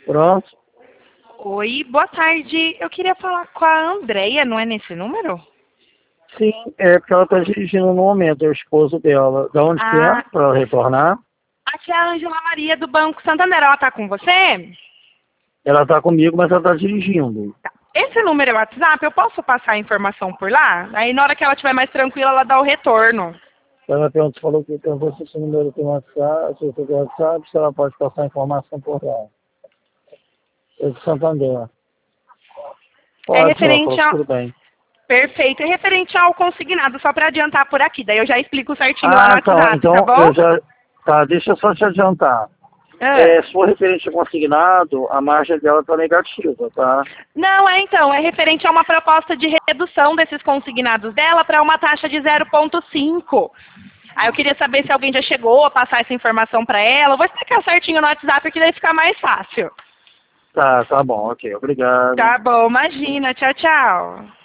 Pronto. Oi, boa tarde. Eu queria falar com a Andreia, não é nesse número? Sim, é porque ela está dirigindo no momento, é o esposo dela. Da onde que é? Ah, Para ela retornar? aqui é a Ângela Maria do Banco Santander. Ela tá com você? Ela está comigo, mas ela está dirigindo. Esse número é o WhatsApp, eu posso passar a informação por lá? Aí na hora que ela estiver mais tranquila, ela dá o retorno. Ela perguntou, falou que perguntou se esse número tem WhatsApp, se você tem WhatsApp, se ela pode passar a informação por lá. Eu de Santander. É Pode, sim, ela falou referente que ao... tudo bem. Perfeito, é referente ao consignado, só para adiantar por aqui. Daí eu já explico certinho lá no Ah, então, WhatsApp, tá então bom? eu já. Tá, deixa eu só te adiantar. Ah. Se for referente a consignado, a margem dela está negativa, tá? Não, é referente a uma proposta de redução desses consignados dela para uma taxa de 0,5. Aí eu queria saber se alguém já chegou a passar essa informação para ela. Eu vou explicar certinho no WhatsApp que daí fica mais fácil. Tá bom, ok, obrigado. Tá bom, imagina. Tchau, tchau.